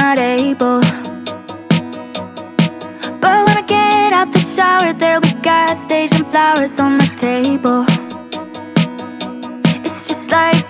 not able. But when I get out the shower, there'll be gas station flowers on the table. It's just like